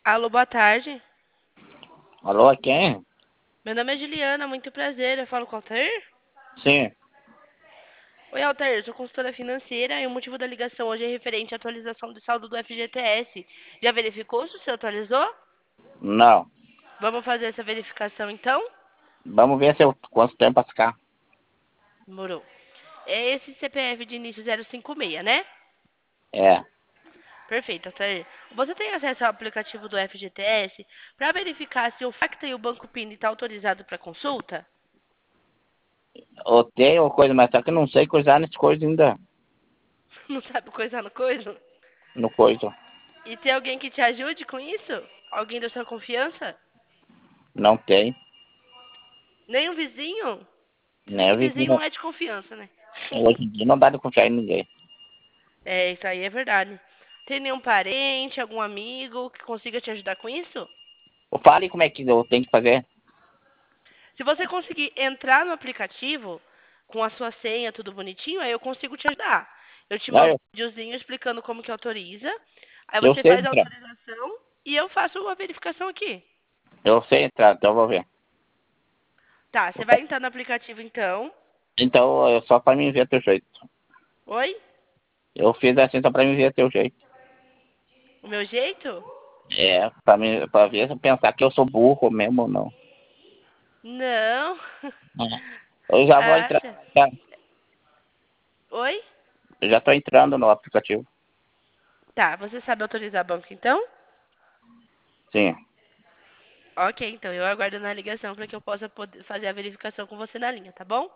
Alô, boa tarde. Alô, quem? Meu nome é Juliana, muito prazer. Eu falo com o Altair? Sim. Oi, Altair, sou consultora financeira e o motivo da ligação hoje é referente à atualização do saldo do FGTS. Já verificou se o seu atualizou? Não. Vamos fazer essa verificação então? Vamos ver se eu, quanto tempo pra ficar. Demorou. É esse CPF de início 056, né? É. Perfeito, Altair. Você tem acesso ao aplicativo do FGTS para verificar se o FACTA e o Banco PIN estão autorizados para consulta? Eu tenho coisa, mas só que eu não sei coisar nesse coisa ainda. Não sabe coisa no coisa? No coisa. E tem alguém que te ajude com isso? Alguém da sua confiança? Não tem. Nem um vizinho? Se bem Nem que o vizinho vizinho. não é de confiança, né? Hoje em dia não dá de confiar em ninguém. É, isso aí é verdade. Tem nenhum parente, algum amigo que consiga te ajudar com isso? Fale como é que eu tenho que fazer. Se você conseguir entrar no aplicativo com a sua senha, tudo bonitinho, aí eu consigo te ajudar. Eu te Não, mando eu, um videozinho explicando como que autoriza. Aí eu você sei faz a entrar. autorização e eu faço uma verificação aqui. Eu sei entrar, então eu vou ver. Tá, você vai entrar no aplicativo então. Então, é só pra mim ver teu jeito. Oi? Eu fiz assim só pra mim ver teu jeito. O meu jeito? É, pra ver se eu pensar que eu sou burro mesmo ou não. Não. É. Eu já vou entrar. Acha? Já, Oi? eu já tô entrando no aplicativo. Tá, você sabe autorizar banco então? Sim. Ok, então eu aguardo na ligação para que eu possa poder fazer a verificação com você na linha, tá bom?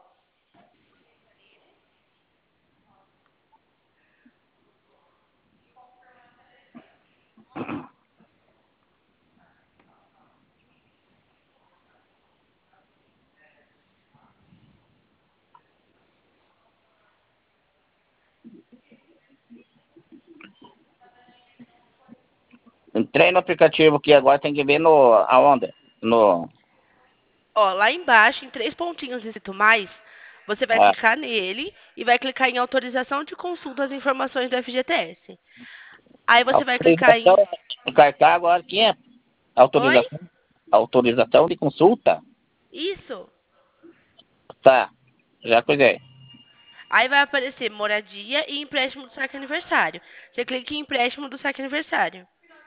Entrei no aplicativo aqui, agora tem que ver no aonde? No. Ó, lá embaixo, em três pontinhos escrito mais, você vai Ah, clicar nele e vai clicar em autorização de consulta das informações do FGTS. Aí você vai clicar autorização. em. Cartão agora aqui é Oi? autorização. Autorização de consulta? Isso. Tá. Já cuidei. Aí vai aparecer moradia e empréstimo do saque aniversário. Você clica em empréstimo do saque aniversário.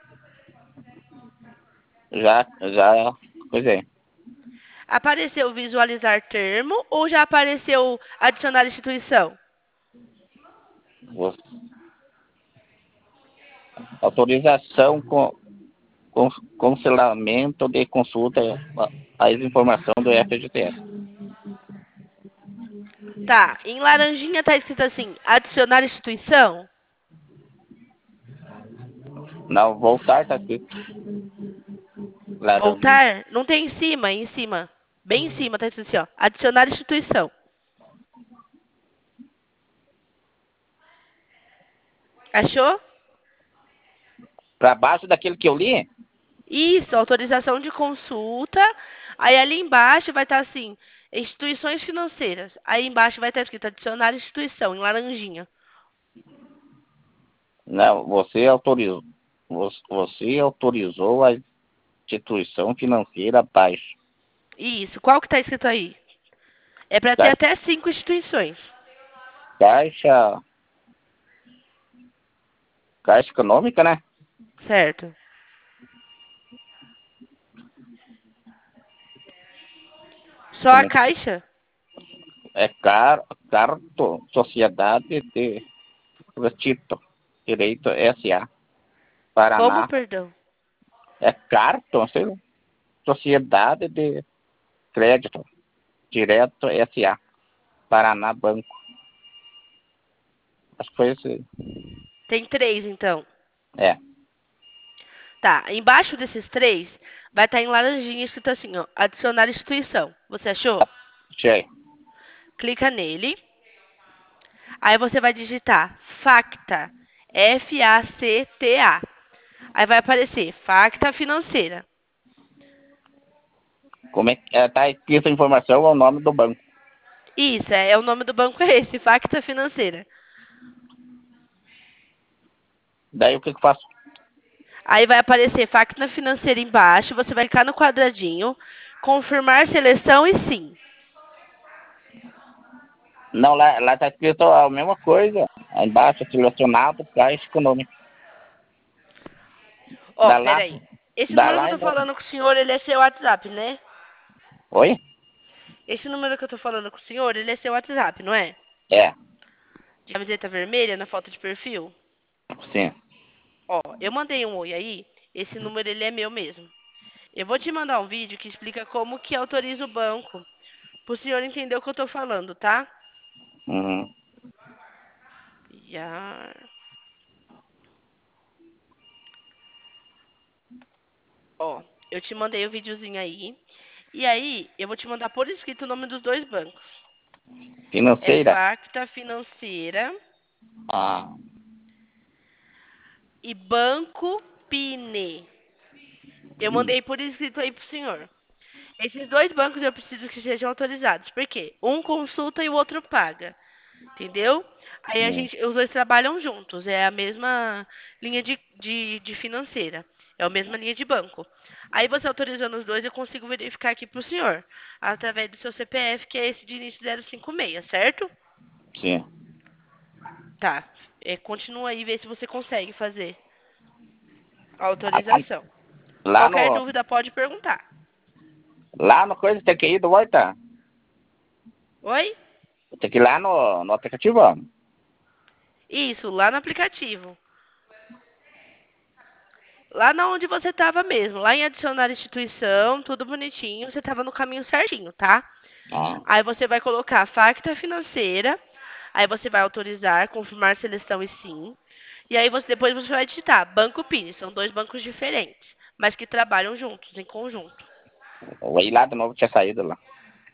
Já cuidei. Apareceu visualizar termo ou já apareceu adicionar instituição? Autorização com cancelamento de consulta as informações do FGTS. Tá, em laranjinha tá escrito assim, adicionar instituição? Não, voltar tá aqui. Laranja. Voltar? Não tem em cima, em cima. Bem em cima tá escrito assim, ó, adicionar instituição. Achou? Para baixo daquele que eu li? Isso, autorização de consulta. Aí ali embaixo vai estar assim, instituições financeiras. Aí embaixo vai estar escrito adicionar instituição, em laranjinha. Não, você autorizou a instituição financeira abaixo. Isso, qual que tá escrito aí? É para ter Caixa, até 5 instituições, caixa, caixa econômica, né? certo? Só a caixa? É Carto, Sociedade de Crédito, Direito S.A. Como, Paraná. perdão? É Carto, sei lá, Sociedade de Crédito, Direto S.A. Paraná Banco. Acho que foi esse. Tem três, então. É. Tá, embaixo desses três vai estar em laranjinha escrito assim, ó, adicionar instituição. Você achou? Achei. Clica nele. Aí você vai digitar Facta. Facta. Aí vai aparecer Facta Financeira. Como é que tá escrito a informação é o nome do banco. Isso, é o nome do banco é esse, Facta Financeira. Daí o que que eu faço? Aí vai aparecer Facta Financeira embaixo, você vai clicar no quadradinho, confirmar seleção e sim. Não, lá tá escrito a mesma coisa. Aí embaixo, selecionado, Caixa Econômica. Ó, Dá lá, peraí. Esse dá número que eu lá tô e não... falando com o senhor, ele é seu WhatsApp, né? Oi? Esse número que eu tô falando com o senhor, ele é seu WhatsApp, não é? É, De camiseta vermelha na foto de perfil? sim. Ó, eu mandei um oi aí, esse número ele é meu mesmo. Eu vou te mandar um vídeo que explica como que autoriza o banco, pro senhor entender o que eu tô falando, tá? Uhum. Já. Ó, eu te mandei o videozinho aí. E aí, eu vou te mandar por escrito o nome dos dois bancos. É Financeira. Facta Financeira Ah, e Banco Pine. Eu mandei por escrito aí pro senhor. Esses dois bancos eu preciso que sejam autorizados. Por quê? Um consulta e o outro paga. Entendeu? Aí sim. os dois trabalham juntos. É a mesma linha de financeira. É a mesma linha de banco. Aí você autorizando os dois, eu consigo verificar aqui pro senhor. Através do seu CPF, que é esse de início 056, certo? Sim. Tá. Continua aí e vê se você consegue fazer a Ah, tá. autorização. Lá Qualquer no, dúvida pode perguntar. lá no coisa tem que ir do Volta. Oi? Tem que ir lá no aplicativo, ó. Isso, lá no aplicativo. Lá na onde você estava mesmo, lá em adicionar instituição, tudo bonitinho, você estava no caminho certinho, tá? Ah, Aí você vai colocar Facta Financeira, aí você vai autorizar, confirmar seleção e sim. E aí depois você vai digitar Banco Pini, são dois bancos diferentes, mas que trabalham juntos, em conjunto. o aí lá de novo tinha saído lá.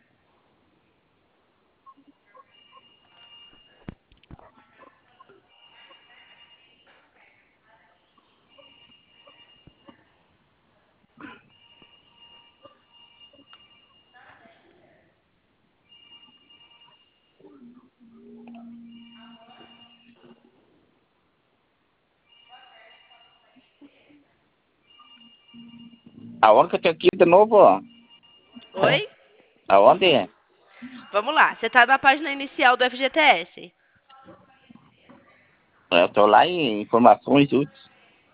Aonde que eu tenho que ir de novo, ó? Oi? Aonde? Vamos lá, você está na página inicial do FGTS. Eu tô lá em informações úteis.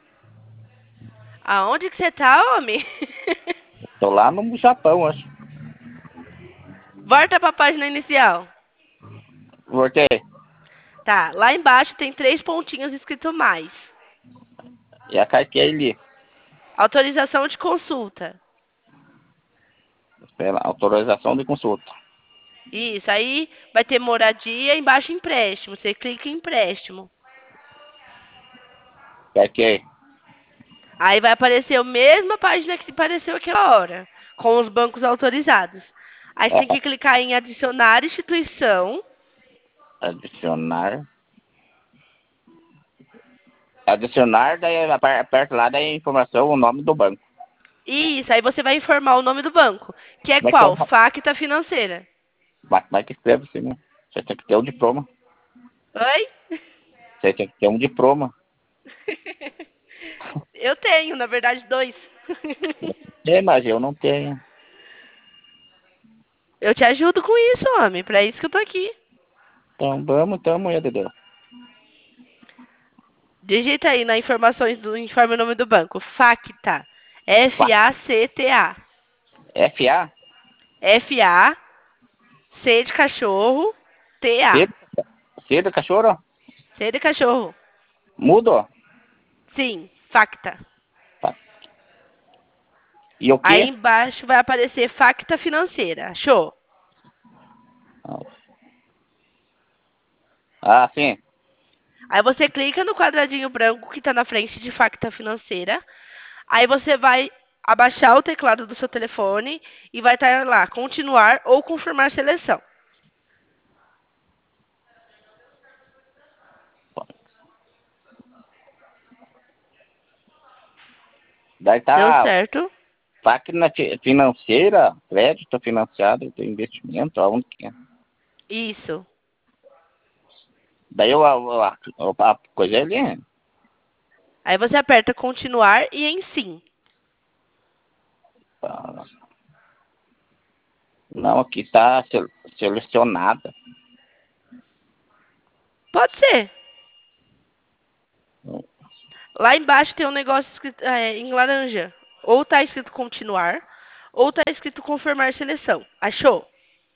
Aonde que você tá, homem? Tô lá no Japão, acho. Volta para a página inicial. Voltei. Tá, lá embaixo tem três pontinhos escrito mais. E a carteira ali. Autorização de consulta. Espera, autorização de consulta. Isso, aí vai ter moradia, embaixo empréstimo. Você clica em empréstimo. Carteira. Aí vai aparecer a mesma página que apareceu aquela hora, com os bancos autorizados. Aí você tem É, que clicar em adicionar instituição. adicionar. Adicionar, daí aperta lá, daí a informação, o nome do banco. Isso, aí você vai informar o nome do banco, que é Como é que é? qual? Facta Financeira. Como é que escreve assim, né? Você tem que ter um diploma. Oi? Você tem que ter um diploma. Eu tenho, na verdade, dois. É, mas eu não tenho. Eu te ajudo com isso, homem. Pra isso que eu tô aqui. Então vamos, tamo aí, Dedeu. Digita aí nas informações do informe o nome do banco. Facta. F-A-C-T-A. FA? F-A, C de cachorro, T-A. C, C do cachorro? C de cachorro. Mudo? Sim, Facta. Tá. E o Aí quê? embaixo vai aparecer Facta Financeira. Achou? Ah, sim. Aí você clica no quadradinho branco que está na frente de Facta Financeira. Aí você vai abaixar o teclado do seu telefone e vai estar lá, continuar ou confirmar seleção. Daí Deu tá certo? máquina financeira, crédito financiado, tem investimento, aonde que é? Isso. Daí a coisa ali, Aí você aperta continuar e em sim. Tá. Não, aqui tá selecionada. Pode ser. Lá embaixo tem um negócio escrito, em laranja. Ou tá escrito continuar, ou tá escrito confirmar seleção. Achou?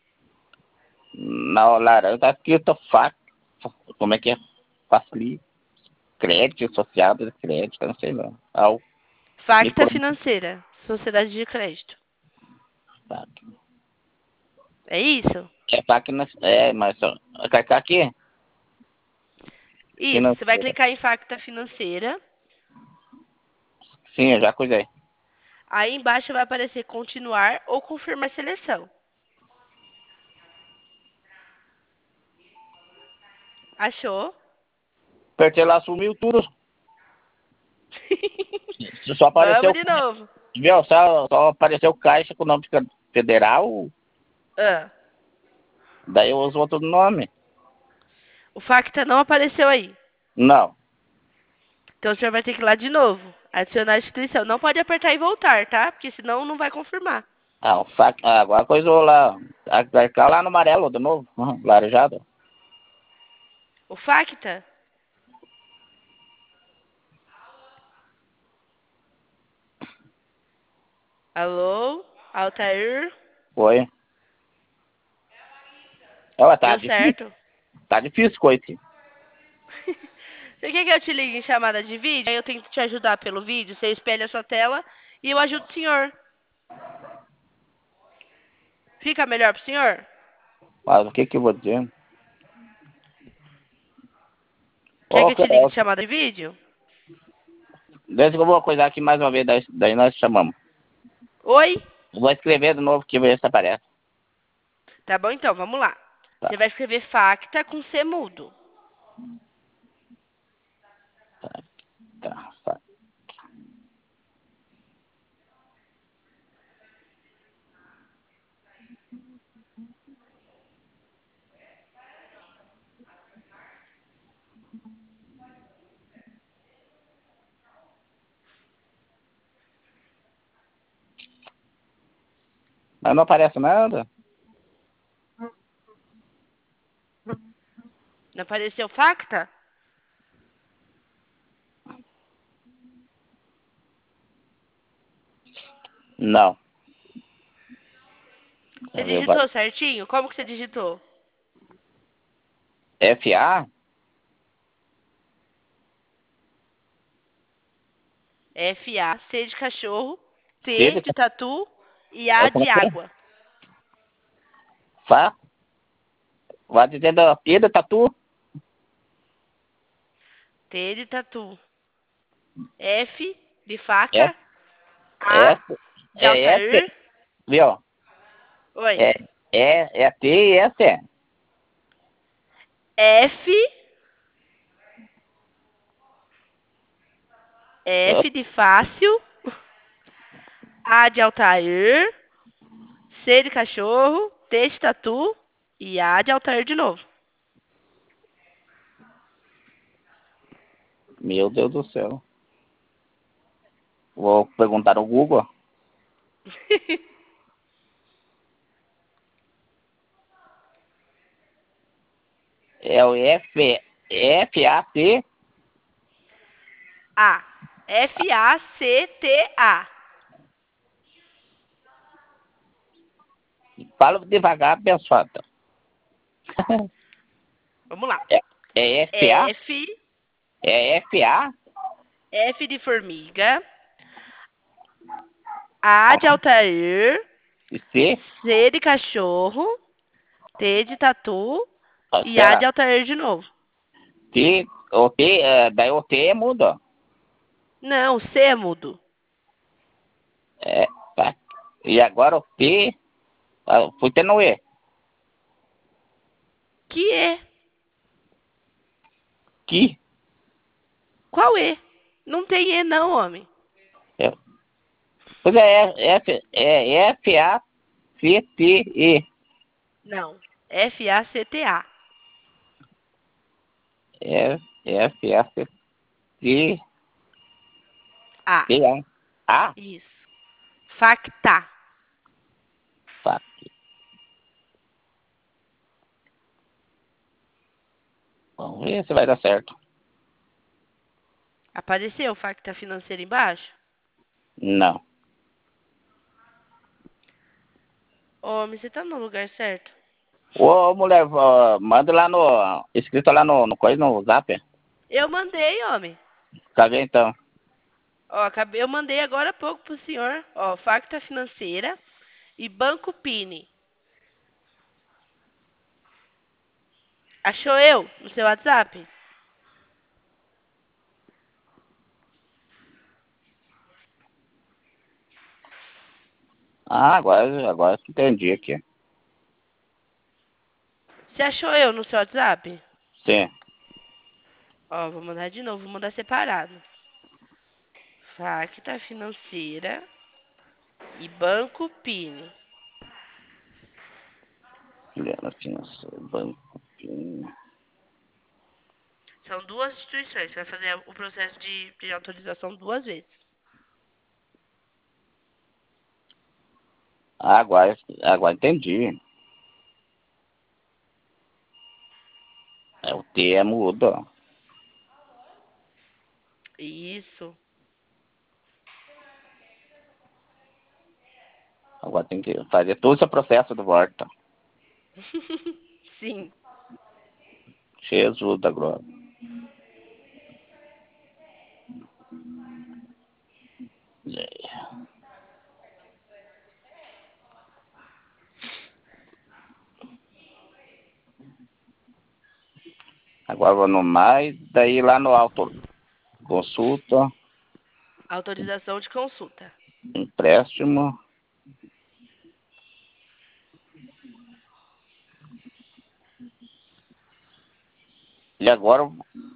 Na laranja tá escrito FAC. Como é que é? Facilite. Crédito, associado de crédito, eu não sei não. Ao Facta micro. financeira. Sociedade de crédito. FAC. É isso? É FAC, mas só. Clicar aqui? Isso. Você vai Financeira. clicar em Facta financeira. Sim, eu já cuidei. Aí embaixo vai aparecer continuar ou confirmar seleção. Achou? Apertei lá, sumiu tudo. Só Vamos apareceu. de novo. Viu? Só apareceu Caixa Econômica Federal. Ah, Daí eu uso outro nome. o Facta não apareceu aí. Não. Então o senhor vai ter que ir lá de novo. Adicionar a instituição. Não pode apertar e voltar, tá? Porque senão não vai confirmar. Ah, agora coisou lá. Vai ficar lá no amarelo de novo. Laranjado. O Facta? Alô? Altair? Foi. Ó, tá Deu difícil. certo? Tá difícil coisa. Você quer que eu te ligue em chamada de vídeo? Aí eu tento te ajudar pelo vídeo. Você espelha a sua tela e eu ajudo o senhor. Fica melhor pro senhor? Mas o que que eu vou dizer? Quer que Ô, eu te ligue em chamada de vídeo? deixa que eu vou coisar aqui mais uma vez. Daí nós chamamos. Oi? Vou escrever de novo que ver se aparece. Tá bom então, vamos lá. Tá, Você vai escrever facta com C mudo. tá, tá. Mas não aparece nada. Não apareceu facta? Não. Você Deixa eu ver. digitou certinho? Como que você digitou? FA? F-A, C de cachorro, C T de de tatu e A como de é que é? água. Fá? Vai dizendo P de tatu? T de tatu. F de S, faca. A S, de é S, Altair. viu? Oi. É T e S. F. F de fácil. A de Altair. C de cachorro. T de tatu. E A de Altair de novo. Meu Deus do céu. Vou perguntar no Google. É o FAC. A. F-A-C-T-A. Fala devagar, abençoada. Vamos lá. É FA? F. É FA? F de formiga. A de Altair. C? C de cachorro. T de tatu. E A Espera. de Altair de novo. Daí o T é mudo. Não, C é mudo. É, tá. E agora o T, fui tendo E. Que E? Que? Qual E? Não tem E não, homem. É, pois é FACTE. Não. F-A-C-T-A. FACT. A. P-A. A? Isso. Facta. Fac. Vamos ver se vai dar certo. Apareceu Facta Financeira embaixo? Não. Homem, você tá no lugar certo? Ô, mulher, manda lá no. Escrito lá no coisa, no zap. Eu mandei, homem. Cadê então? Ó, eu mandei agora há pouco pro senhor. Ó, Facta Financeira e Banco Pini. Achou eu no seu WhatsApp? Ah, agora que entendi aqui. Você achou eu no seu WhatsApp? Sim. Ó, vou mandar de novo, vou mandar separado. Facta Financeira e Banco Pini. Juliana Financeira, Banco. São duas instituições. Você vai fazer o processo de autorização duas vezes. Ah, agora entendi. É, o T é mudo. Isso. Agora tem que fazer todo esse processo do volta. Sim. Jesus da glória. Agora vou no mais, daí lá no auto. Consulta, Autorização de consulta. empréstimo. E agora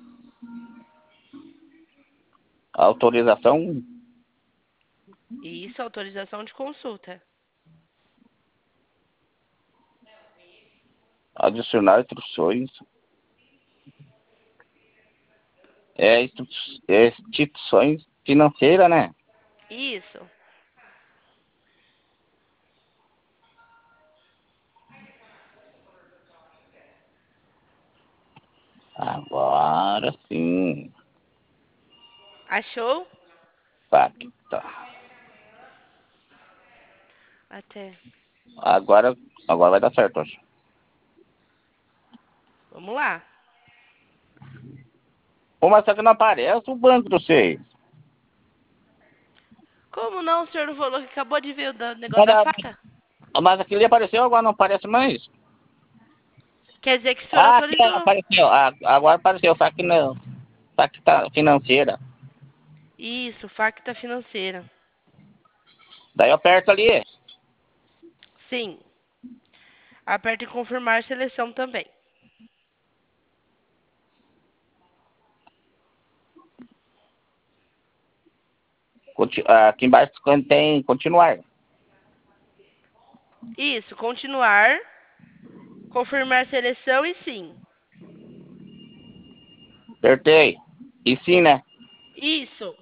autorização, Isso, autorização de consulta. adicionar instruções. Instituições financeiras, né? Isso. Agora sim. Achou? Pacta. Até. Agora vai dar certo, acho. Vamos lá. Pô, mas só que não aparece o banco de vocês. Como não? O senhor não falou que acabou de ver o negócio Mas, da faca? mas aquele apareceu, agora não aparece mais. Quer dizer que o senhor Ah, aqui autorizou. apareceu. Agora apareceu, Pacta financeira. Isso, facta financeira. Daí eu aperto ali. Sim. Aperte em confirmar seleção também. Aqui embaixo tem continuar. Isso, continuar. Confirmar seleção e sim. Apertei. E sim, né? Isso.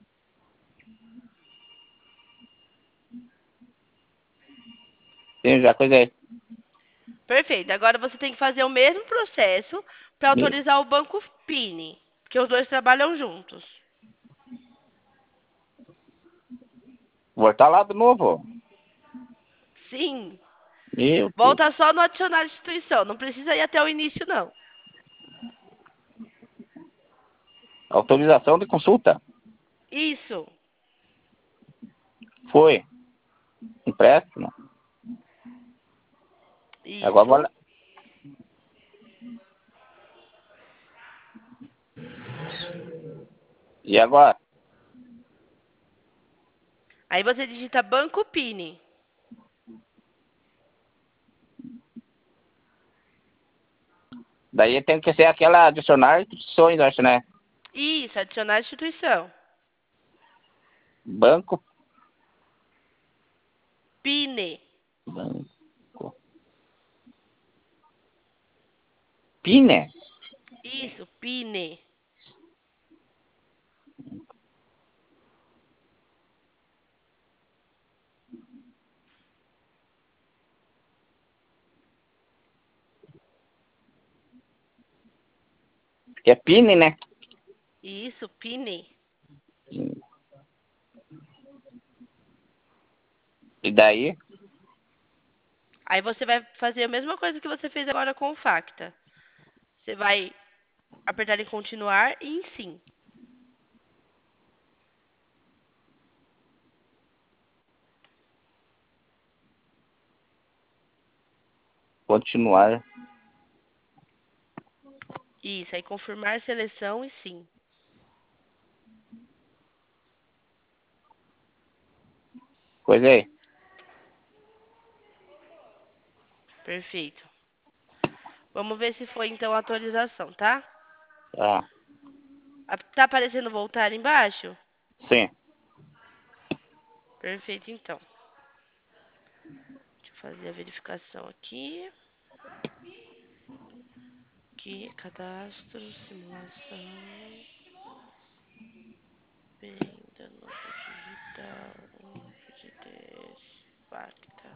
Sim, já coisei. Perfeito. Agora você tem que fazer o mesmo processo para autorizar o banco Pini, porque os dois trabalham juntos. Voltar lá de novo. Sim. Meu Deus. Volta só no adicionar instituição. Não precisa ir até o início, não. Autorização de consulta. Isso. Foi. Empréstimo. Agora vou Isso. lá. E agora? Aí você digita banco Pini. Daí tem que ser aquela adicionar instituições, acho, né? Isso, adicionar instituição. Banco. Pine. Banco. Pine. Isso, Pine. É Pini, né? Isso, Pini. E daí? Aí você vai fazer a mesma coisa que você fez agora com o Facta. Você vai apertar em continuar e em sim. Continuar. Isso, aí confirmar seleção e sim. Coisa aí. Perfeito. Vamos ver se foi então a atualização, tá? Ah, Tá aparecendo voltar embaixo? sim. Perfeito, então. Deixa eu fazer a verificação aqui. Aqui, cadastro, simulação, venda, novo digital, FGTS, Facta.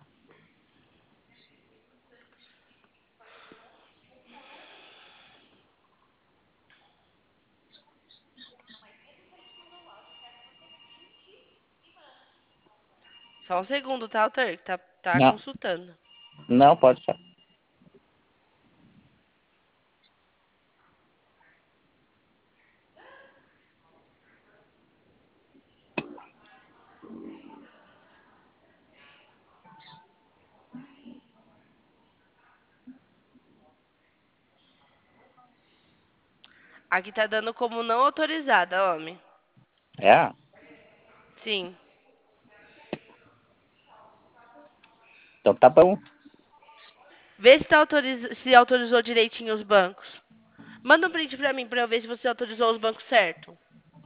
Só um segundo, tá, Altair? Que tá Não, consultando. não, pode ser. Aqui tá dando como não autorizada, homem. É? Sim. Então tá bom. Vê se, se autorizou direitinho os bancos. Manda um print pra mim pra eu ver se você autorizou os bancos certo.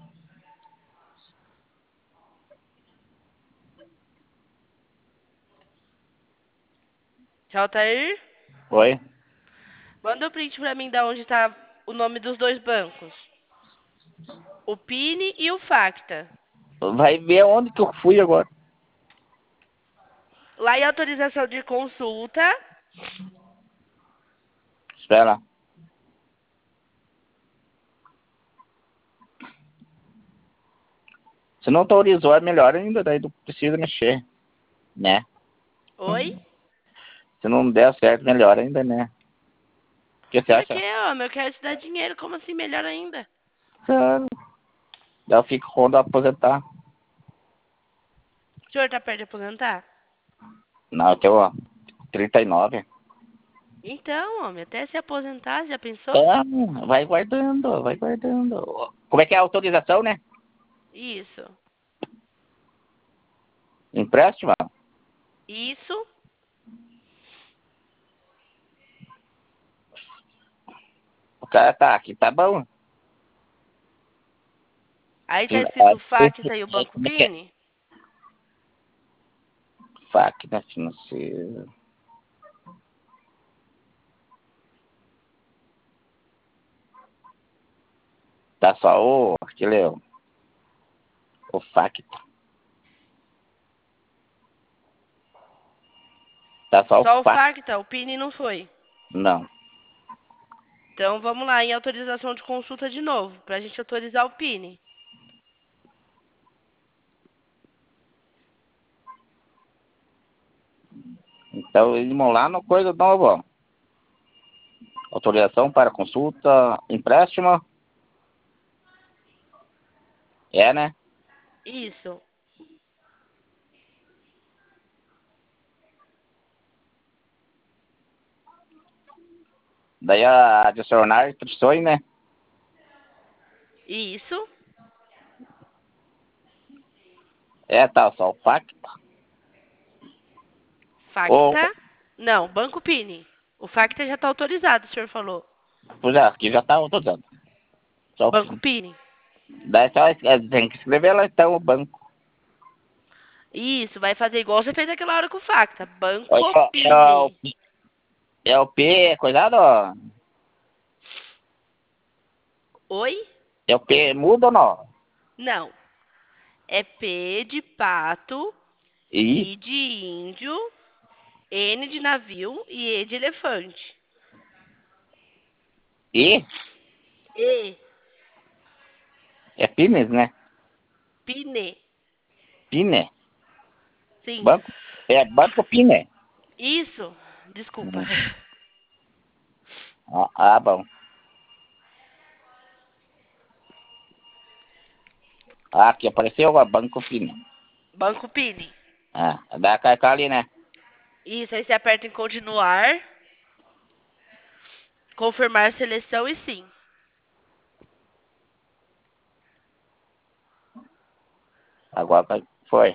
Tchau, Altair. Oi? Manda um print pra mim da onde tá o nome dos dois bancos. O Pini e o Facta. Vai ver onde que eu fui agora. Lá em autorização de consulta. Espera. Se não autorizou, é melhor ainda. Daí não precisa mexer, né? Oi? Se não der certo, melhor ainda, né? O que você Por acha? quê, homem? Eu quero te dar dinheiro. Como assim melhor ainda? Claro. Daí eu fico quando eu aposentar. O senhor tá perto de aposentar? Não, eu tenho 39. Então, homem, até se aposentar, já pensou? É, vai guardando, vai guardando. Como é que é a autorização, né? Isso. Empréstimo? Isso. O cara tá aqui, tá bom. Aí tá escrito Facta e o Banco Como é que é? Pini? Máquina financeira. Tá só aquele, o Facta. Tá só o Só o Facta. Facta, o Pini não foi. Não. Então vamos lá em autorização de consulta de novo, pra gente autorizar o Pini. Então, vamos lá no coisa nova. Autorização para consulta, empréstimo. É, né? Isso. Daí adicionar instruções, né? Isso. É, tá só o Facta. Ou, Facta. Não, Banco Pini. O Facta já tá autorizado, o senhor falou. já, aqui já tá autorizado. Só, Banco Pini. daí só tem que escrever lá então o banco. Isso, vai fazer igual você fez aquela hora com o Facta. É, Banco é, o, Pini. é o P, coisado, ó. Oi? É o P mudo ou não? Não. É P de pato, I, I de índio, N de navio e E de elefante. I? E, É Pines, né? Pine. Pine. Sim. Banco. É Banco Pine. Isso. Desculpa. Hum. Ah, bom. Ah, aqui apareceu o Banco Pine. Banco Pine. Ah, dá carcar ali, né? Isso, aí você aperta em continuar, confirmar seleção e sim. Agora foi.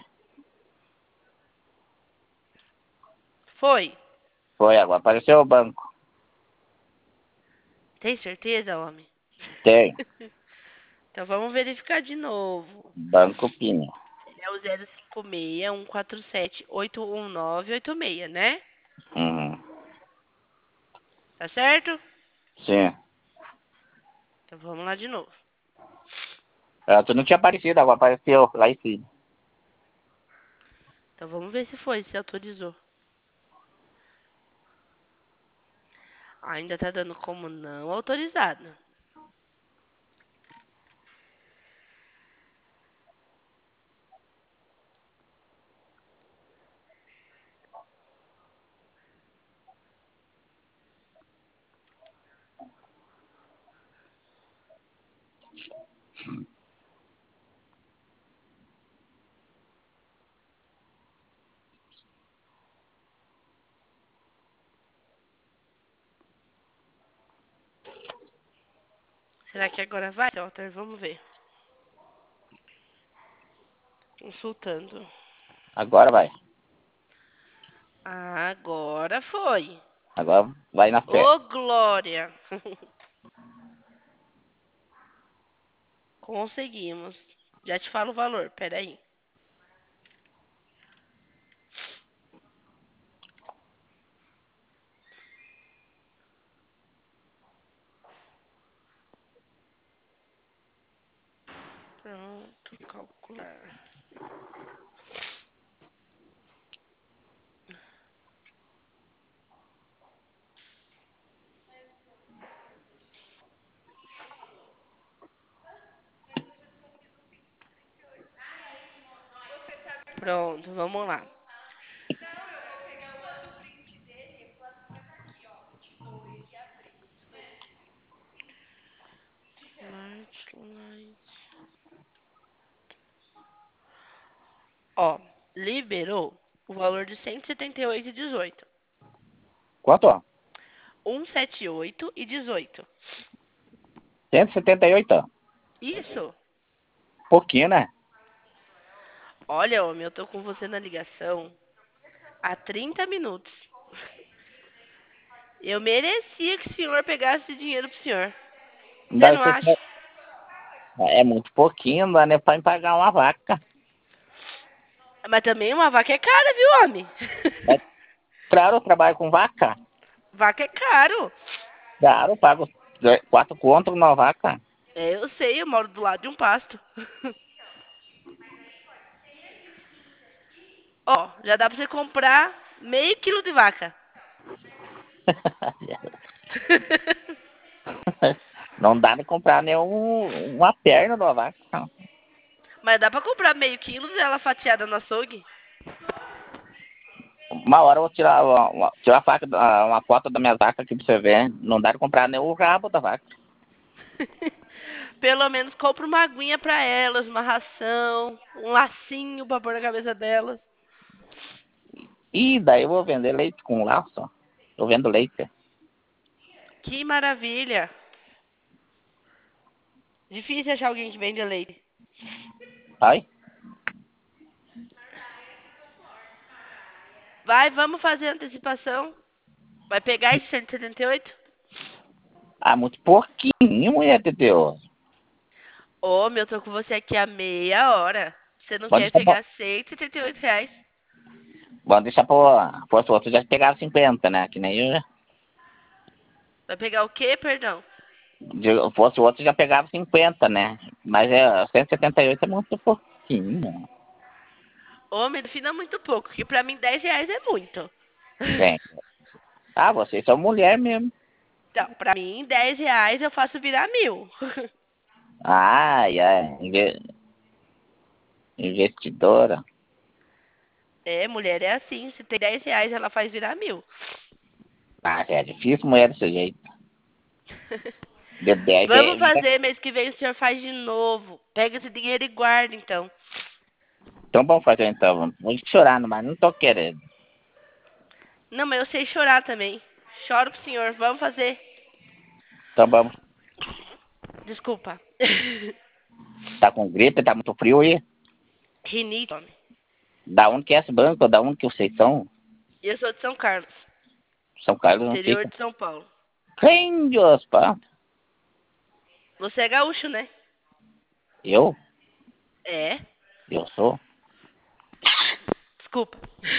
Foi. Foi, agora apareceu o banco. Tem certeza, homem? Tem. Então vamos verificar de novo. Banco Pine. É o 056-147-81986, né? Uhum. Tá certo? Sim. Então vamos lá de novo. Ah, tu não tinha aparecido, agora apareceu lá em cima. Então vamos ver se foi, se autorizou. Ainda tá dando como não autorizado. Será que agora vai, Walter? Vamos ver. Consultando. Agora vai. Agora foi. Agora vai na fé. Ô, Glória! Conseguimos. Já te falo o valor, peraí. Pronto, calcular. Pronto, vamos lá. Light. Ó, liberou o valor de 178,18. Quanto? 178,18. 178. Isso. Pouquinho, né? Olha, homem, eu tô com você na ligação há 30 minutos. Eu merecia que o senhor pegasse esse dinheiro pro senhor. Você Dá não acha? É muito pouquinho, não dá nem pra pagar uma vaca. Mas também uma vaca é cara, viu, homem? É claro, eu trabalho com vaca. Vaca é caro. Claro, eu pago 4 contos numa vaca. É, eu sei, eu moro do lado de um pasto. Ó, já dá pra você comprar meio quilo de vaca. Não dá nem comprar nem uma perna de uma vaca. Mas dá pra comprar meio quilo dela fatiada no açougue. Uma hora eu vou tirar, tirar a faca, uma foto da minha vaca aqui pra você ver. Não dá de comprar nem o rabo da vaca. Pelo menos compra uma aguinha pra elas, uma ração, um lacinho pra pôr na cabeça delas. E daí eu vou vender leite com laço. Eu vendo leite. Que maravilha. Difícil achar alguém que vende leite. Ai? Vai, vamos fazer a antecipação. Vai pegar esse 178? Ah, muito pouquinho, mulher de Deus. Ô, meu, tô com você aqui há meia hora. Você não Pode quer deixar, pegar R$ 178? vamos deixar por os outros já pegaram 50, né? Que nem eu. Vai pegar o quê, perdão? Se fosse o outro já pegava 50, né? Mas 178 é muito pouquinho. Ô, me defina muito pouco, que pra mim R$ 10 é muito. Bem. Ah, vocês são mulher mesmo. Então, pra mim, R$ 10 eu faço virar 1.000. Ai, ai, investidora. É, mulher é assim. Se tem R$ 10, ela faz virar 1.000. Ah, é difícil mulher desse jeito. De 10 Vamos fazer, mês que vem o senhor faz de novo. Pega esse dinheiro e guarda, então. Então vamos fazer então. Vou chorar, mas não tô querendo. Não, mas eu sei chorar também. Choro pro senhor. Vamos fazer. Então vamos. Desculpa. Tá com gripe, tá muito frio aí? Rinite, homem. Da onde que é esse banco? Da onde que vocês são? Eu sou de São Carlos, São Carlos não interior fica. de São Paulo. Quem Deus, pá. Você é gaúcho, né? Eu? É. Eu sou. Desculpa.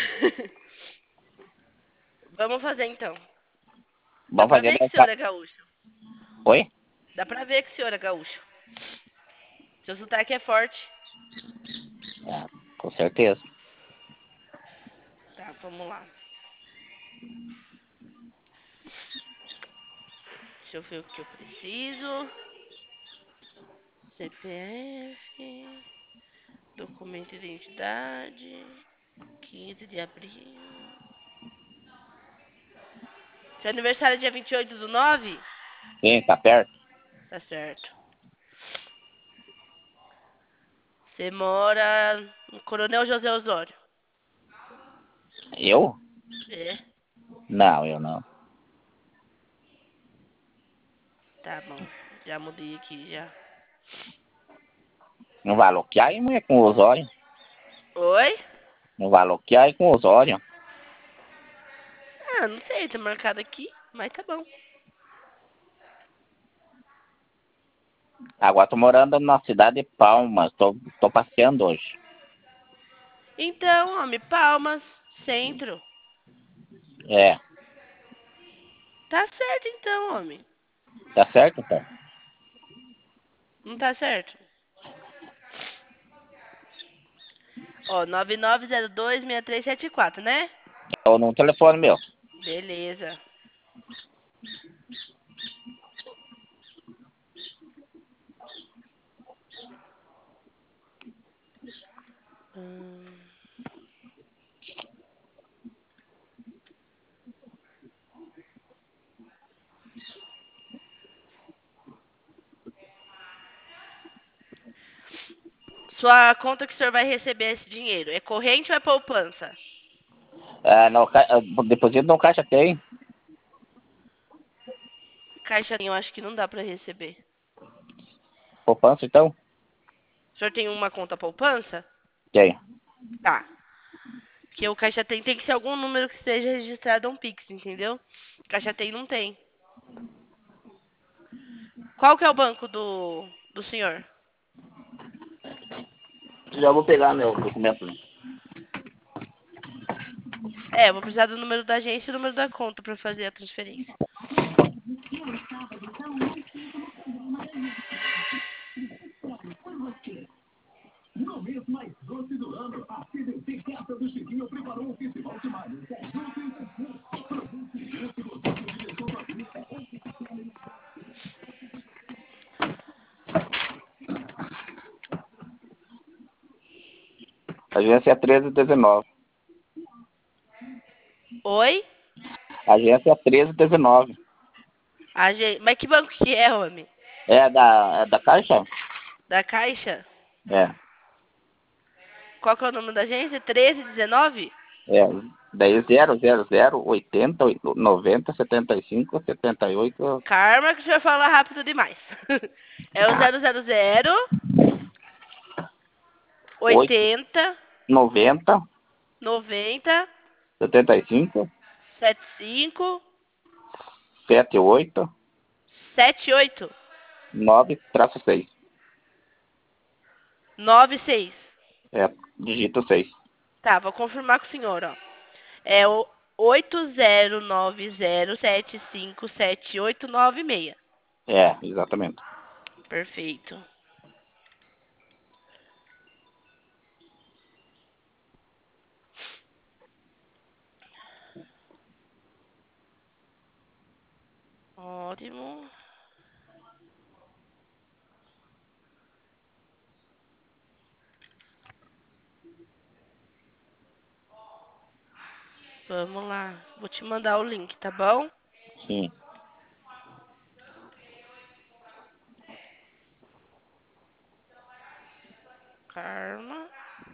Vamos fazer então. Dá Vamos pra fazer ver que o nessa. senhor é gaúcho. Oi? Dá pra ver que o senhor é gaúcho. Seu sotaque é forte. É, com certeza. Tá, vamos lá. Deixa eu ver o que eu preciso. CPF, documento de identidade, 15 de abril. Seu aniversário é dia 28/9? Sim, tá perto? Tá certo. Você mora no Coronel José Osório. Eu? É, Não, eu não. tá bom. Já mudei aqui já. Não vai loquear aí, mulher, com os olhos. Oi? Não vai loquear aí com os olhos. Ah, não sei, tá marcado aqui, mas tá bom. Agora tô morando na cidade de Palmas. Tô passeando hoje. Então, homem, Palmas, centro. É, Tá certo então, homem. tá certo, então? Não tá certo? Ó, 99026374, né? Tô no telefone meu. Beleza. Hum. Sua conta que o senhor vai receber esse dinheiro é corrente ou é poupança? É, no, deposito no caixa tem. Caixa eu acho que não dá pra receber. Poupança, então? O senhor tem uma conta poupança? Tem. Tá. Porque o Caixa tem que ser algum número que esteja registrado a um Pix, entendeu? Caixa tem não tem. Qual que é o banco do senhor? Já vou pegar meu documento. É, eu vou precisar do número da agência e do número da conta pra fazer a transferência. Agência 1319. Oi? Agência 1319. Mas que banco que é, homem? É da Caixa? Da Caixa? É. Qual que é o nome da agência? 1319? É. Daí 000 80 90 75 78 Karma que o senhor fala rápido demais. É o 000 8 80 90 90 75 75 78 78 9-6. 96. É, digito 6. Tá, vou confirmar com o senhor, ó. É o 8090757896. É, exatamente. Perfeito. Ó, Ótimo. Vamos lá. Vou te mandar o link, tá bom? Sim. Karma.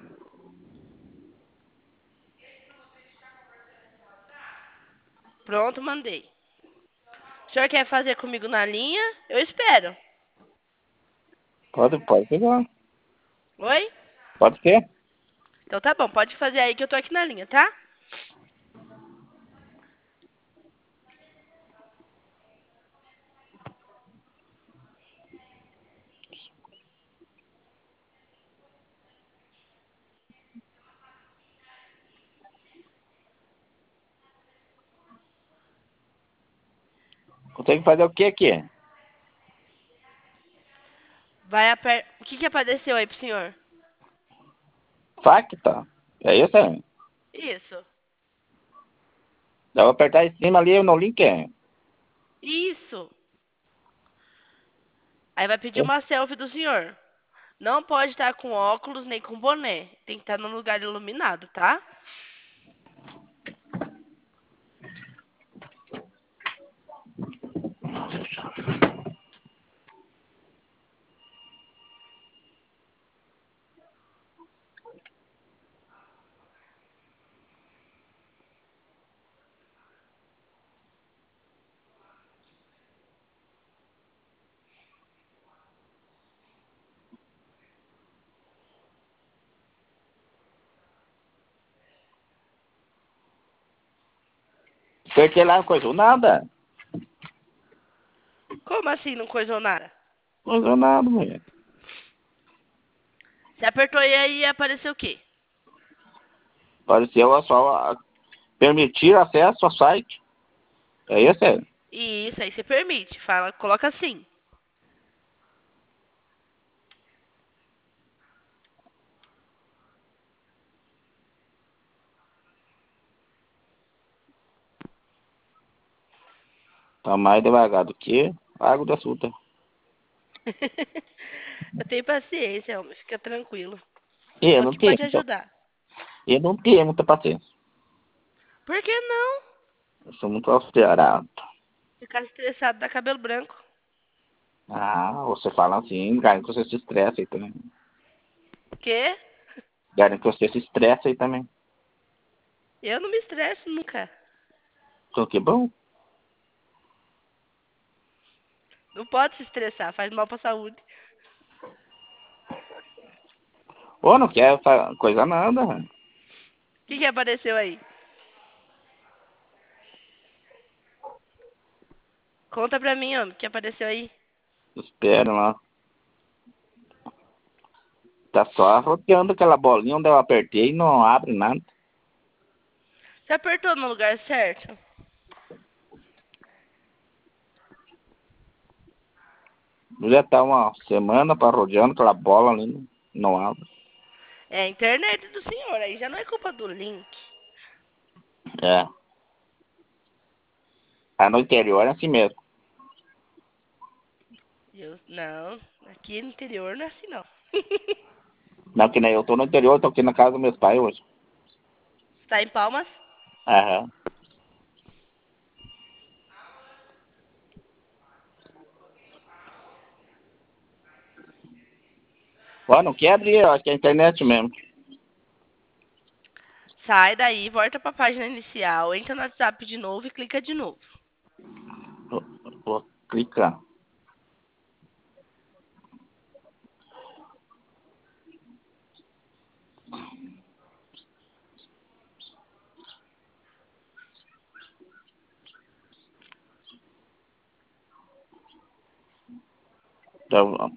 Pronto, mandei. O senhor quer fazer comigo na linha? Eu espero. Pode pegar. Oi? Pode ser. Então tá bom, pode fazer aí que eu tô aqui na linha, tá? Consegue fazer o que aqui? O que apareceu aí pro senhor? Facta. É isso aí. Isso. Eu vou apertar em cima ali no link. Isso. Aí vai pedir uma selfie do senhor. Não pode estar com óculos nem com boné. Tem que estar num lugar iluminado, tá? Apertei lá, coisa nada. Como assim não coisou nada? Coisa nada, mulher. Você apertou e aí apareceu o quê? Apareceu só permitir acesso ao site. É isso aí. E isso aí você permite. Fala, coloca assim. Tá mais devagar do que a água da suta. Eu tenho paciência, homem. Fica tranquilo. Tô Eu não aqui pra tenho, te ajudar. eu não tenho muita paciência. Por que não? Eu sou muito acelerado. Ficar estressado dá cabelo branco. Ah, você fala assim, cara, que você se estressa aí também. Quê? Cara, que você se estressa aí também. Eu não me estresso nunca. Então, que bom. Não pode se estressar, faz mal pra saúde. Ô, não quer essa coisa nada. O que apareceu aí? Conta pra mim, homem, o que apareceu aí? Espera lá. Tá só roteando aquela bolinha onde eu apertei e não abre nada. Você apertou no lugar certo? Já tá uma semana pra rodeando aquela bola ali, não abre. É a internet do senhor, aí já não é culpa do link. É. Aí no interior é assim mesmo. Não, aqui no interior não é assim não. Não, que nem eu tô no interior, tô aqui na casa dos meus pais hoje. Está em Palmas? Aham. Ó, não quer abrir, eu acho que é a internet mesmo. Sai daí, volta pra página inicial, entra no WhatsApp de novo e clica de novo. Vou clicar. Então,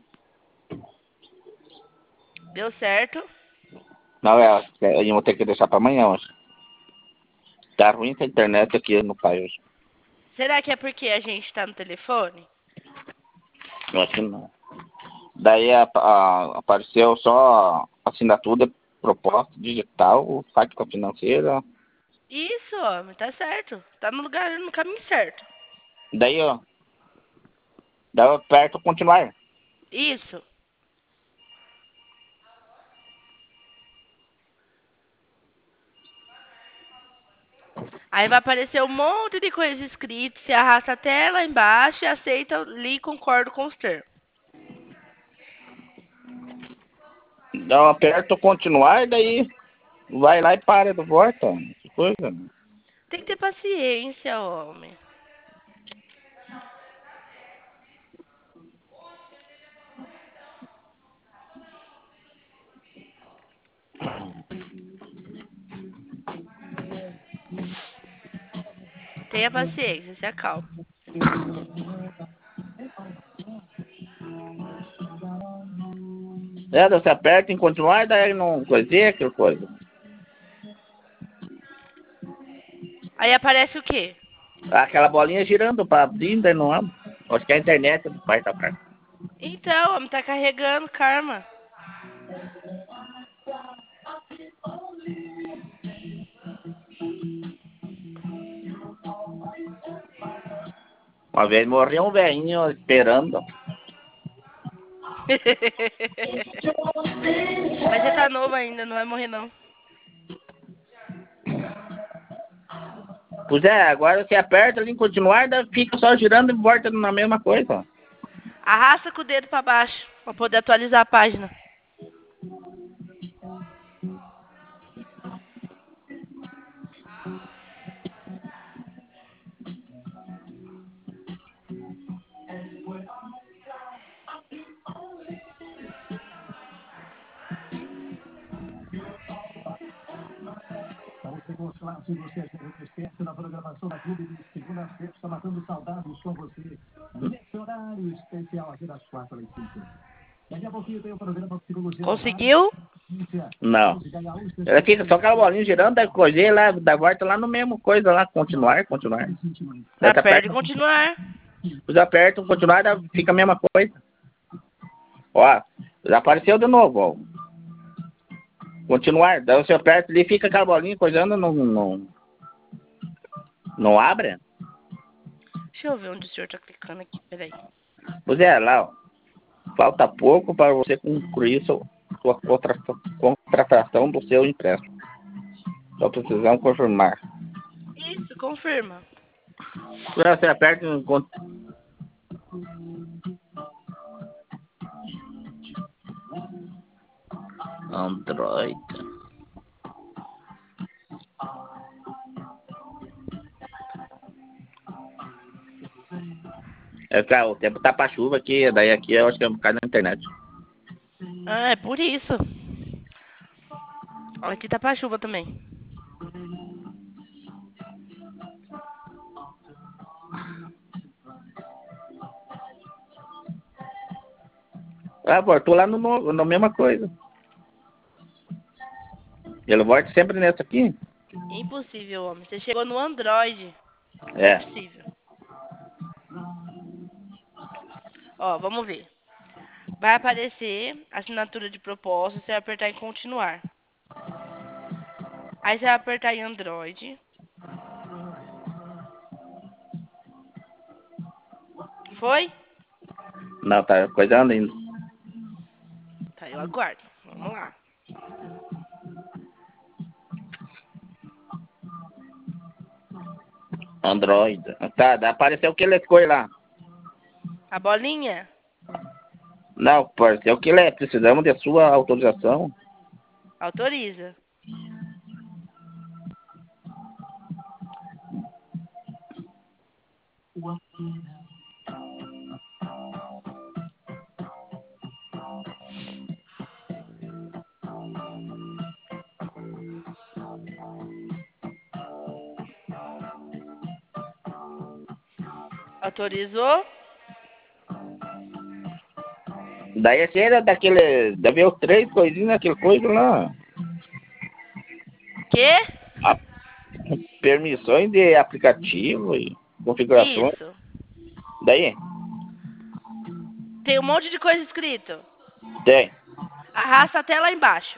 Deu certo? não, eu vou ter que deixar pra amanhã hoje. Tá ruim essa internet aqui no pai hoje. Será que é porque a gente tá no telefone? Eu acho que não. Daí apareceu só assinatura, proposta digital, facta financeira. Isso, homem, tá certo. Tá no lugar, no caminho certo. Daí, ó. Daí eu aperto continuar. Isso. Aí vai aparecer um monte de coisa escrita, você arrasta até lá embaixo e aceita, li e concordo com os termos. Daí eu aperto continuar, daí vai lá e para do volta. Que coisa. Tem que ter paciência, homem. Tenha paciência, se acalma. É, daí você aperta em continuar, daí não coisinha, aquela coisa. Aí aparece o quê? Aquela bolinha girando pra abrir, daí não abre. Acho que é a internet do pai tá perto. Então, homem, tá carregando, karma. Uma vez morreu um velhinho esperando. Mas você tá novo ainda, não vai morrer não. Pois é, agora você aperta ali em continuar, daí fica só girando e volta na mesma coisa. Arrasta com o dedo pra baixo, pra poder atualizar a página. Para você gostar, se você é expert na programação da Clube de segunda a sexta, matando saudades com você. Nesse horário especial aqui das 4 às 5. Daqui a pouquinho tem o programa Psicologia. Conseguiu? Não. Ela fica só aquela bolinha girando, daí coisa lá, da volta lá no mesmo coisa lá, continuar. Daí você Aperte aperta, continuar. depois aperta continuar, daí fica a mesma coisa. Ó, já apareceu de novo, ó. Continuar, daí você aperta ali, fica aquela bolinha coisando, não abre. Deixa eu ver onde o senhor tá clicando aqui, peraí. Pois é, lá, ó. Falta pouco para você concluir sua contratação do seu empréstimo. Só precisamos confirmar. Isso, confirma. Você aperta em Android. É, cara, o tempo tá pra chuva aqui, daí aqui eu acho que é um bocado na internet. Ah, é por isso. Aqui tá pra chuva também. Ah, voltou lá na mesma coisa. Ele volta sempre nessa aqui? Impossível, homem. Você chegou no Android. Não é É. possível. Ó, vamos ver. Vai aparecer assinatura de proposta, você vai apertar em continuar. Aí você vai apertar em Android. Foi? Não, tá coisando ainda. Tá, eu aguardo. Vamos lá. Android. Tá, apareceu aquele coisa lá. A bolinha? Não, apareceu que ele precisamos de sua autorização. Autoriza. Autorizou? Daí esse era daquele. Deve os três coisinhas naquele coisa lá. Quê? Ah, permissões de aplicativo e configurações. Isso. Daí? Tem um monte de coisa escrito. Tem. Arrasta até lá embaixo.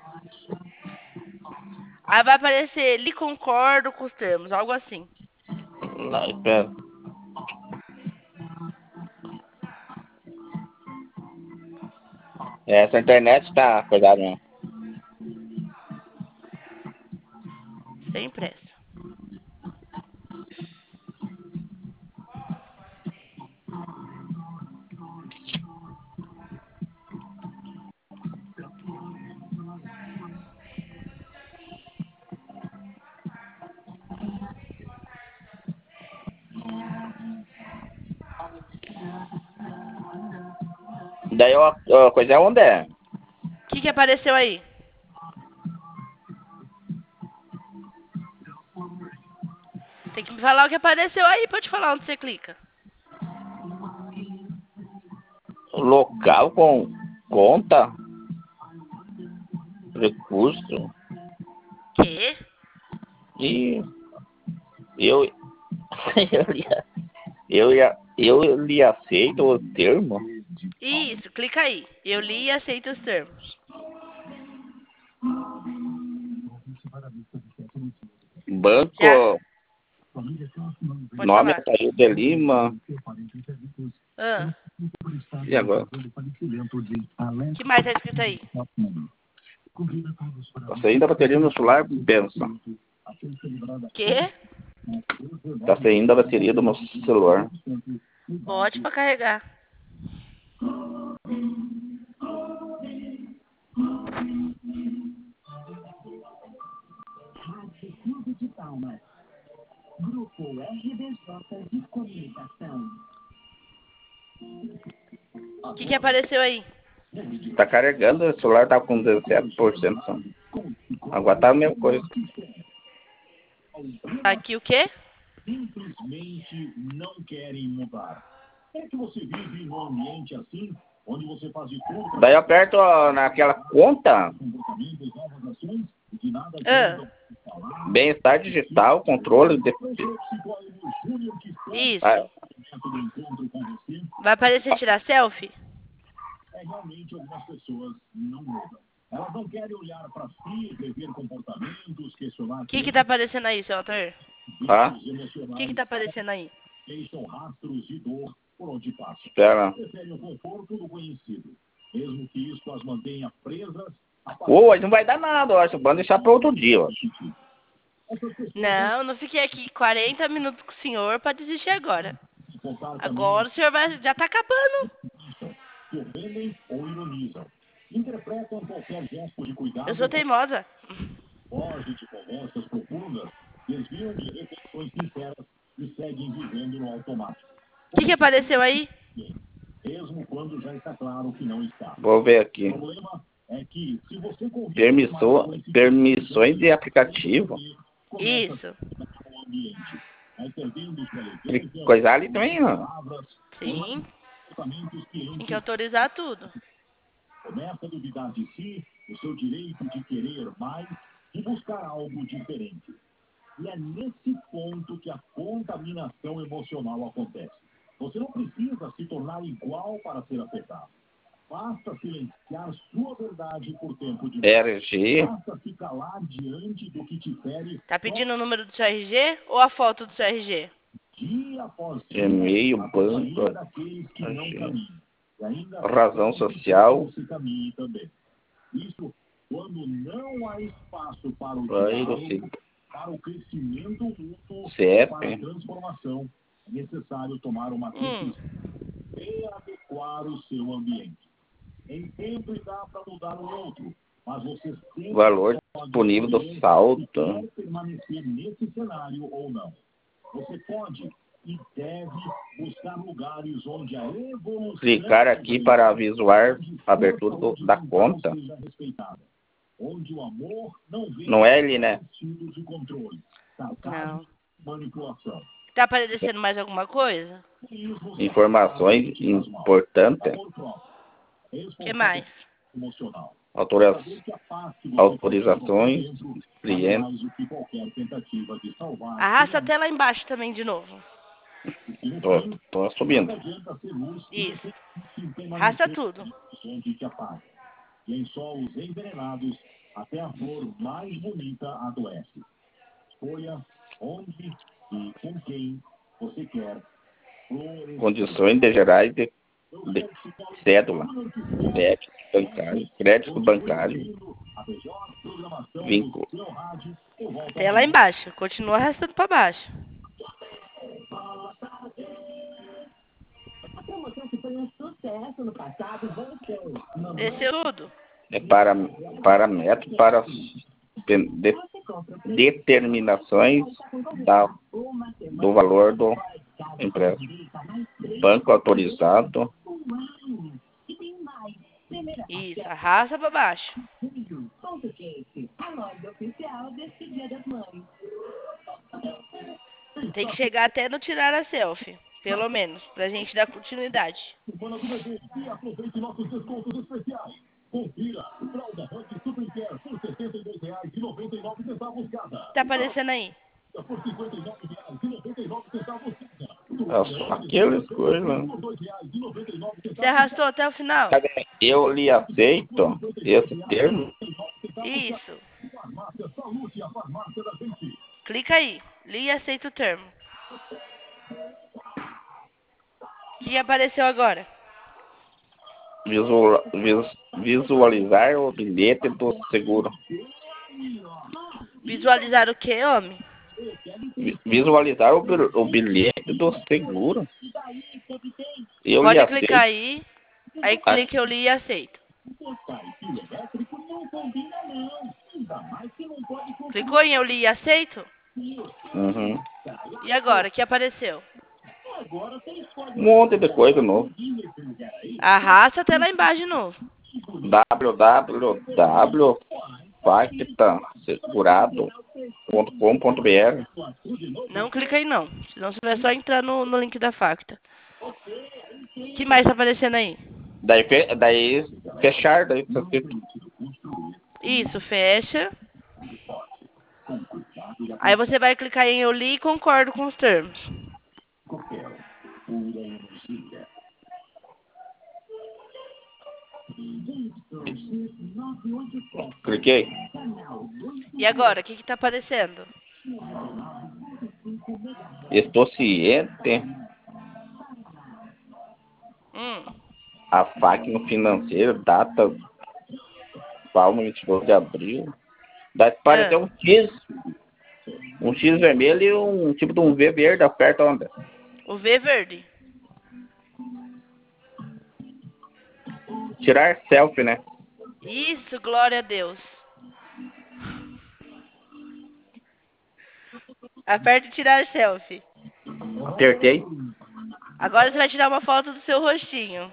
Aí vai aparecer, lhe concordo com os termos, algo assim. Não, espera. Essa internet tá cuidado mesmo. Sem pressa. Daí a coisa é onde é? O que apareceu aí? Tem que me falar o que apareceu aí pra eu te falar onde você clica. Local com conta, recurso Quê? e eu eu lhe aceito o termo. Isso, clica aí. Eu li e aceito os termos. Banco Já? Pode nome falar. Ataíde de Lima. Ah, E agora? que mais tá escrito aí? Tá saindo a bateria no celular, benção. Quê? Tá saindo a bateria do meu celular. Bote pra carregar. Grupo RBJ de Comunicação. O que apareceu aí? Tá carregando, o celular tá com 17% só. Agora tá a mesma coisa. Aqui o quê? Simplesmente não querem mudar. É que você vive num ambiente assim, onde você faz de tudo Daí eu aperto naquela conta, comportamentos, novas ações, e de nada Ah, bem-estar digital, controle de... isso. Vai aparecer tirar selfie? Realmente algumas pessoas não mudam. Elas não querem olhar para si, rever comportamentos, questionar O que tá aparecendo aí, seu autor? Ah, O que tá aparecendo aí? deixam rastros de dor por onde passam. espera. Preferem o conforto do conhecido, mesmo que isso as mantenha presas. Hoje não vai dar nada, eu acho. Vamos deixar para outro dia, eu acho. Não fiquei aqui 40 minutos com o senhor pra desistir agora. Agora o senhor já tá acabando. Que ofendem ou ironizam. Interpretam qualquer gesto de cuidado. Eu sou teimosa. Foge de conversas profundas, desviam de reflexões sinceras e seguem vivendo no automático. O que apareceu aí? Mesmo quando já está claro que não está. Vou ver aqui. O problema é que se você Permissões de aplicativo. Isso. Coisa ali também, ó. Sim. Tem que autorizar tudo. Começa a duvidar de si, o seu direito de querer mais e buscar algo diferente. E é nesse ponto que a contaminação emocional acontece. Você não precisa se tornar igual para ser afetado. Basta silenciar sua verdade por tempo de RG. Basta se calar diante do que te fere. Tá pedindo o número do seu RG ou a foto do seu RG? Dia após dia, Gmail, a banco, companhia daqueles que não caminham. E ainda razão social. você caminhe também. Isso quando não há espaço para o Aí, diálogo, para o crescimento mútuo, CEP. para a transformação, é necessário tomar uma atitude e adequar o seu ambiente. Nem sempre dá para mudar o outro, mas você sempre Valor pode disponível do escolher saldo. se quer permanecer nesse cenário ou não. Você pode e deve buscar lugares onde a evolução... Clicar aqui para visualizar a abertura da conta. seja respeitada. Onde o amor não é ele, né? de controle, Não. manipulação. Tá aparecendo mais alguma coisa? Informações importantes. O que mais? Emocional. Autorizações, clientes. Arrasta até lá embaixo também de novo. Tô subindo. Isso. Arrasta tudo. Lençóis envenenados, até a flor mais bonita adoece. Escolha onde e com quem você quer flores. Condições de gerais de cédula, crédito bancário, vínculo. Até lá embaixo. Continua arrastando pra baixo. Desceu tudo. É parâmetro para determinações do valor do empréstimo. Banco autorizado. Isso, arrasta pra baixo. Tem que chegar até no tirar a selfie. Pelo menos, pra gente dar continuidade. E aproveite nossos descontos especiais. Confira. Fralda Hut Super Care por R$ 62,99 cada. Tá aparecendo aí? Por R$ 59,99 cada. É só aquelas coisas. Você arrastou até o final? Eu lhe aceito esse termo. Isso. Farmácia Saúde, a farmácia da gente. Clica aí. Li e aceita o termo. O que apareceu agora? Visualizar o bilhete do seguro. Visualizar o que, homem? Visualizar o bilhete do seguro. Eu lhe Pode aceito. clicar aí. Aí clica eu li e aceito. Clicou em eu li e aceito? Uhum. E agora? O que apareceu? Um monte de coisa novo. Arrasta até lá embaixo de novo. www.factasegurado.com.br. Não clica aí não. Senão você vai só entrar no link da Facta. O que mais tá aparecendo aí? Daí fechar, daí tá escrito. Isso, fecha. Aí você vai clicar em eu li e concordo com os termos. Cliquei. E agora, o que tá aparecendo? Estou ciente. A FAQ no financeiro, data palma 22 de abril. Daí apareceu um X. Um X vermelho e um tipo de um V verde aperta onde? O V verde. Tirar selfie, né? Isso, glória a Deus. Aperte tirar selfie. Apertei. Agora você vai tirar uma foto do seu rostinho.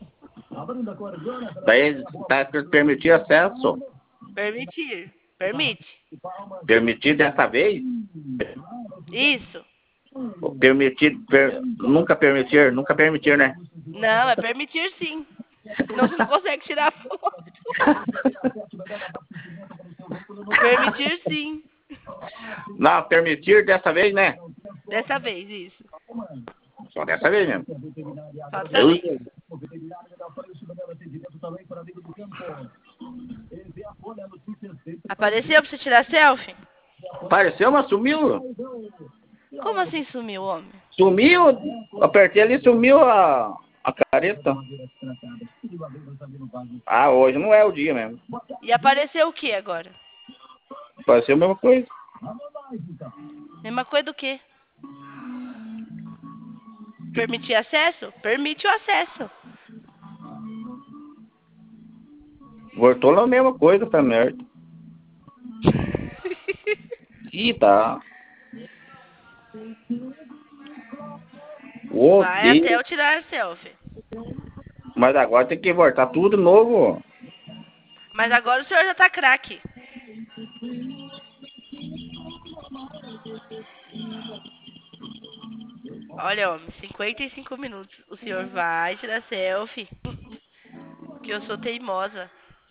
Daí tá escrito permitir acesso. Permitir. Permite. Permitir dessa vez? Isso. Permitir, nunca permitir, né? Não, é permitir sim. Senão você não consegue tirar a foto. Permitir sim. Não, permitir dessa vez, né? Dessa vez, isso. Só dessa vez mesmo. Só dessa vez. Apareceu pra você tirar selfie? Apareceu, mas sumiu. Como assim sumiu, homem? Sumiu, apertei ali, sumiu a careta. Ah, hoje não é o dia mesmo. E apareceu o que agora? Apareceu a mesma coisa. Mesma coisa do quê? Permitir acesso? Permite o acesso. Voltou na mesma coisa, tá merda. Ih, tá. Vai até eu tirar a selfie. Mas agora tem que voltar tudo de novo. Mas agora o senhor já tá craque. Olha, homem, 55 minutos. O senhor vai tirar selfie. Que eu sou teimosa.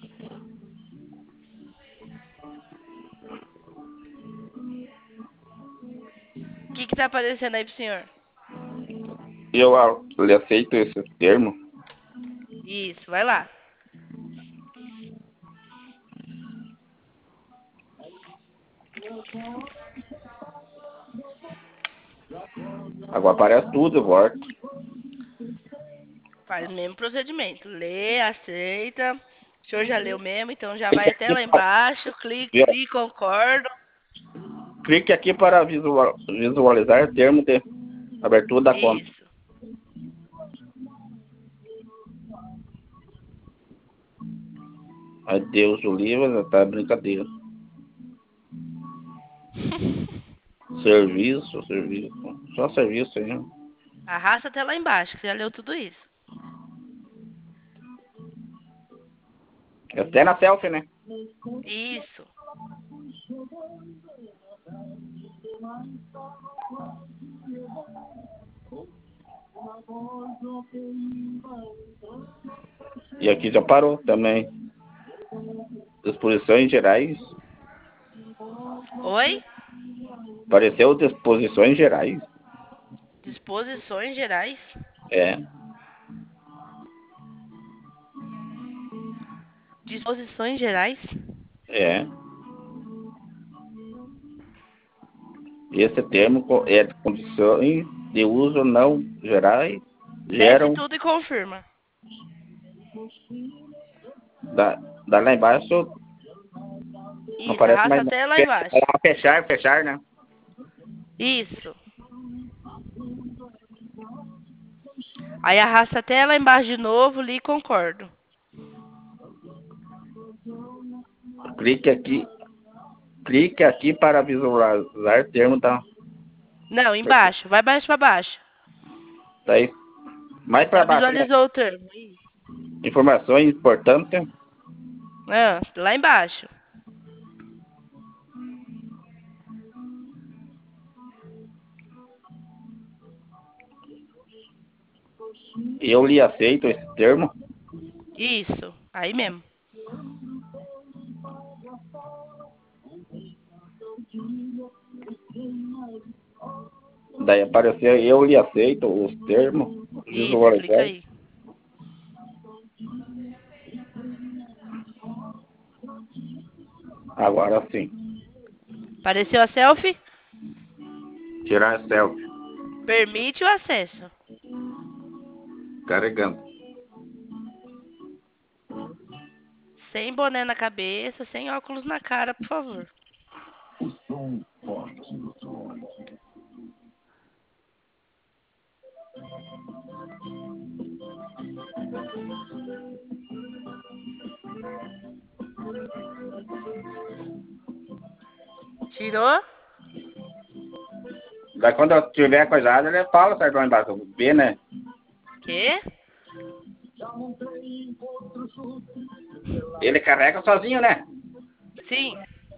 O que tá aparecendo aí pro senhor? Eu aceito esse termo. Isso, vai lá. Agora aparece tudo, volta. Faz o mesmo procedimento. Lê, aceita. O senhor já leu mesmo, então já vai até lá embaixo, clique, concordo. Clique aqui para visualizar o termo de abertura da conta. Isso. Adeus, o livro, tá brincadeira. Serviço. Só serviço aí, né? Arrasta até lá embaixo, que já leu tudo isso. Até na selfie, né? Isso. E aqui já parou também. Disposições gerais. Oi? Apareceu disposições gerais. Disposições gerais. É. Disposições gerais? É. Esse termo é de condições de uso não gerais. Desce Geram. tudo e confirma. Dá lá embaixo. Não Isso, aparece arrasta mais. até lá embaixo. Fechar, né? Isso. Aí arrasta até lá embaixo de novo, li concordo. Clique aqui para visualizar o termo da. Não, embaixo. Vai baixo pra baixo. Daí, mais Já para baixo, né? visualizou o termo. Informações importantes. Lá embaixo. Eu lhe aceito esse termo. Isso. Aí mesmo. Daí apareceu eu lhe aceito os termos. Isso, clica aí. Agora sim. Apareceu a selfie? Tirar a selfie. Permite o acesso. Carregando. Sem boné na cabeça, sem óculos na cara, por favor. Tirou? Daí quando eu tiver coisado, ele fala certo lá embaixo. Vê, né? Quê? Ele carrega sozinho, né? Sim.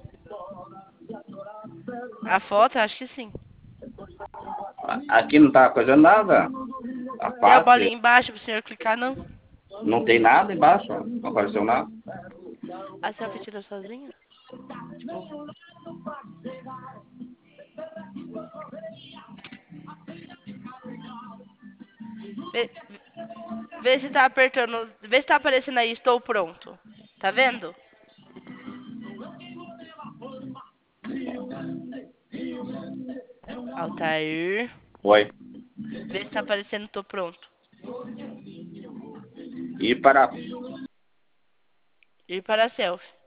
A foto, acho que sim. Aqui não tá coisando nada. A Tem a face. bolinha embaixo pro senhor clicar, não? Não tem nada embaixo. Não apareceu nada. A selfie tira sozinha? Tipo... Vê se tá apertando. Vê se tá aparecendo aí, estou pronto. Tá vendo? Altair. Oi. Vê se tá aparecendo, tô pronto. E para. Ir para a selfie.